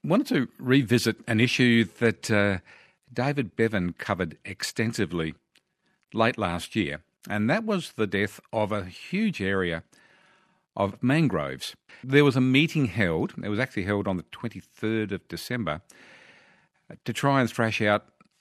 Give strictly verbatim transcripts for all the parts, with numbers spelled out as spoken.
wanted to revisit an issue that uh, David Bevan covered extensively late last year, and that was the death of a huge area of mangroves. There was a meeting held, it was actually held on the twenty-third of December, to try and thrash out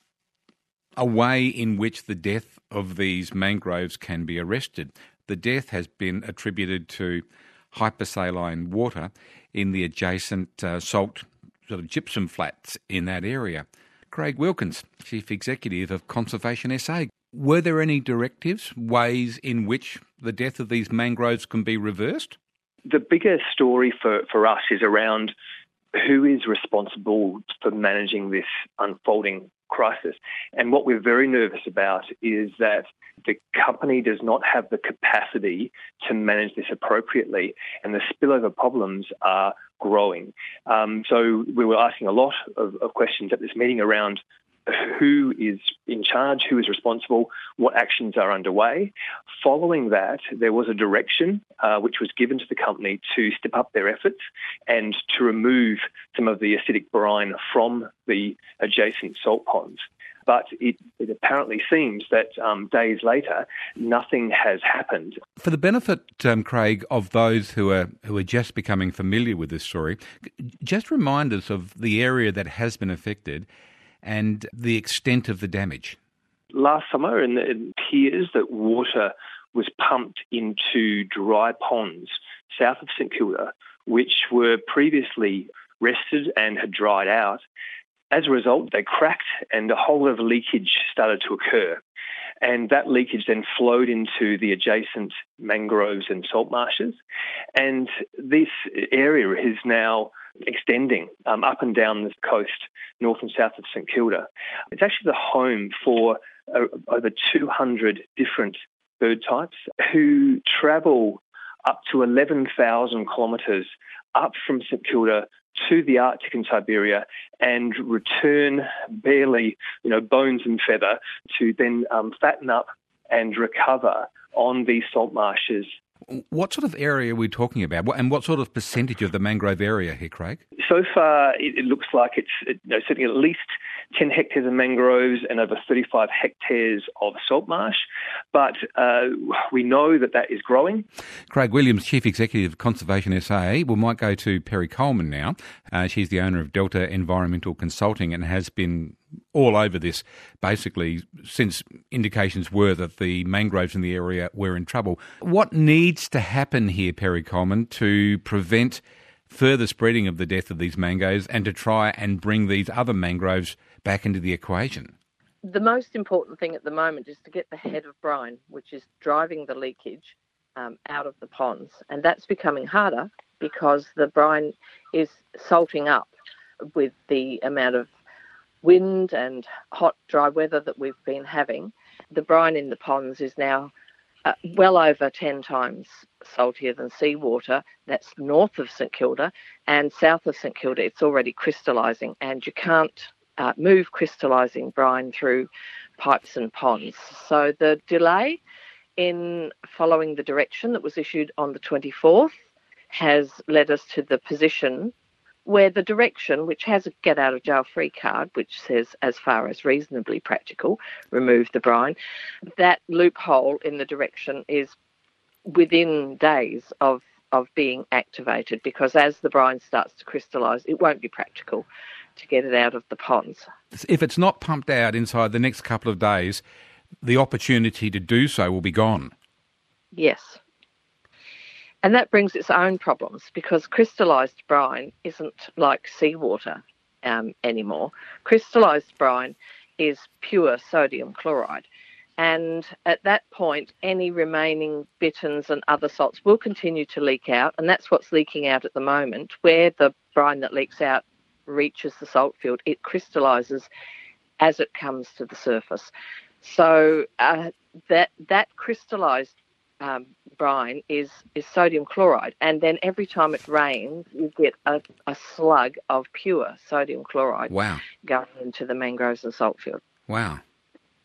a way in which the death of these mangroves can be arrested. The death has been attributed to hypersaline water in the adjacent uh, salt sort of gypsum flats in that area. Craig Wilkins, Chief Executive of Conservation S A. Were there any directives, ways in which the death of these mangroves can be reversed? The bigger story for, for us is around who is responsible for managing this unfolding crisis. And what we're very nervous about is that the company does not have the capacity to manage this appropriately, and the spillover problems are growing. Um, so we were asking a lot of, of questions at this meeting around who is in charge, who is responsible, what actions are underway. Following that, there was a direction uh, which was given to the company to step up their efforts and to remove some of the acidic brine from the adjacent salt ponds. But it, it apparently seems that um, days later, nothing has happened. For the benefit, um, Craig, of those who are who are just becoming familiar with this story, just remind us of the area that has been affected and the extent of the damage. Last summer, and it appears that water was pumped into dry ponds south of St Kilda, which were previously rested and had dried out. As a result, they cracked and a whole lot of leakage started to occur. And that leakage then flowed into the adjacent mangroves and salt marshes. And this area is now extending um, up and down the coast, north and south of St Kilda. It's actually the home for uh, over two hundred different bird types who travel up to eleven thousand kilometres up from St Kilda to the Arctic and Siberia and return barely, you know, bones and feather to then um, fatten up and recover on these salt marshes. What sort of area are we talking about, and what sort of percentage of the mangrove area here, Craig? So far, it, it looks like it's you know, certainly at least ten hectares of mangroves and over thirty-five hectares of salt marsh, but uh, we know that that is growing. Craig Williams, Chief Executive of Conservation S A. We might go to Perry Coleman now. Uh, she's the owner of Delta Environmental Consulting and has been all over this basically since indications were that the mangroves in the area were in trouble. What needs to happen here, Perry Coleman, to prevent further spreading of the death of these mangroves and to try and bring these other mangroves back into the equation? The most important thing at the moment is to get the head of brine, which is driving the leakage um, out of the ponds. And that's becoming harder because the brine is salting up with the amount of wind and hot, dry weather that we've been having. The brine in the ponds is now uh, well over ten times saltier than seawater. That's north of St Kilda, and south of St Kilda it's already crystallising, and you can't uh, move crystallising brine through pipes and ponds. So the delay in following the direction that was issued on the twenty-fourth has led us to the position where the direction, which has a get-out-of-jail-free card, which says, as far as reasonably practical, remove the brine, that loophole in the direction is within days of, of being activated, because as the brine starts to crystallise, it won't be practical to get it out of the ponds. If it's not pumped out inside the next couple of days, the opportunity to do so will be gone. Yes. And that brings its own problems, because crystallised brine isn't like seawater um, anymore. Crystallised brine is pure sodium chloride. And at that point, any remaining bitterns and other salts will continue to leak out. And that's what's leaking out at the moment. Where the brine that leaks out reaches the salt field, it crystallises as it comes to the surface. So uh, that that crystallised Um, brine is, is sodium chloride, and then every time it rains you get a, a slug of pure sodium chloride wow. going into the mangroves and salt field. Wow.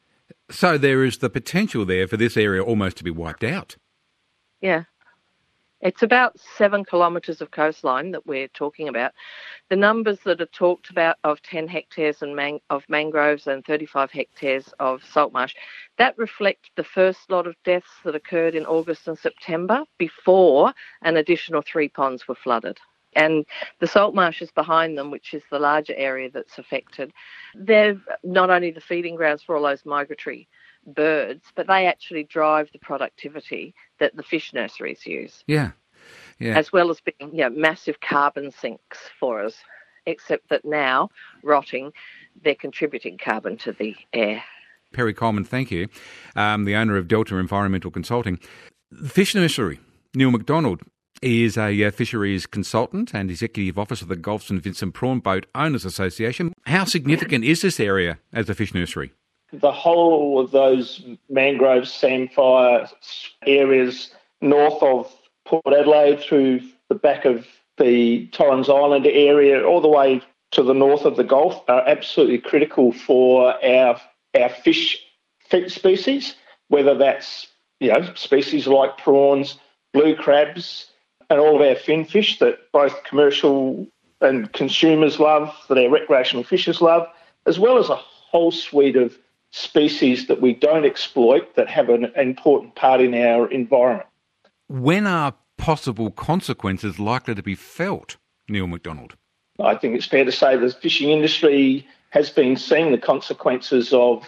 So there is the potential there for this area almost to be wiped out. Yeah. It's about seven kilometres of coastline that we're talking about. The numbers that are talked about of ten hectares and man- of mangroves and thirty-five hectares of salt marsh, that reflect the first lot of deaths that occurred in August and September before an additional three ponds were flooded. And the salt marshes behind them, which is the larger area that's affected, they're not only the feeding grounds for all those migratory birds, but they actually drive the productivity that the fish nurseries use. Yeah, yeah. As well as being, you know, massive carbon sinks for us, except that now, rotting, they're contributing carbon to the air. Perry Coleman, thank you. Um, the owner of Delta Environmental Consulting. The fish nursery, Neil McDonald, is a uh, fisheries consultant and executive officer of the Gulf Saint Vincent Prawn Boat Owners Association. How significant is this area as a fish nursery? The whole of those mangrove sandfire areas north of Port Adelaide through the back of the Torrens Island area all the way to the north of the Gulf are absolutely critical for our our fish species, whether that's, you know, species like prawns, blue crabs, and all of our finfish that both commercial and consumers love, that our recreational fishers love, as well as a whole suite of species that we don't exploit that have an important part in our environment. When are possible consequences likely to be felt, Neil McDonald? I think it's fair to say the fishing industry has been seeing the consequences of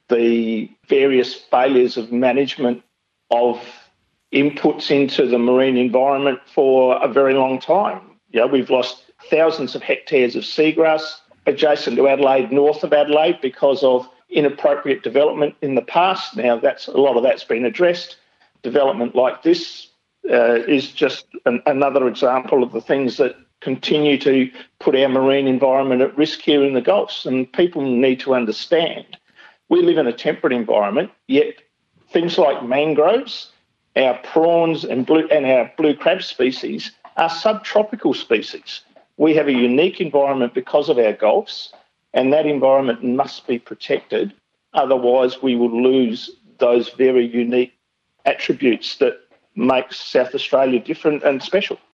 the various failures of management of inputs into the marine environment for a very long time. You know, we've lost thousands of hectares of seagrass adjacent to Adelaide, north of Adelaide, because of inappropriate development in the past. Now, that's a lot of that's been addressed. Development like this uh, is just an, another example of the things that continue to put our marine environment at risk here in the Gulfs. And people need to understand we live in a temperate environment, yet things like mangroves, our prawns and blue and our blue crab species are subtropical species. We have a unique environment because of our Gulfs, and that environment must be protected. Otherwise, we will lose those very unique attributes that make South Australia different and special.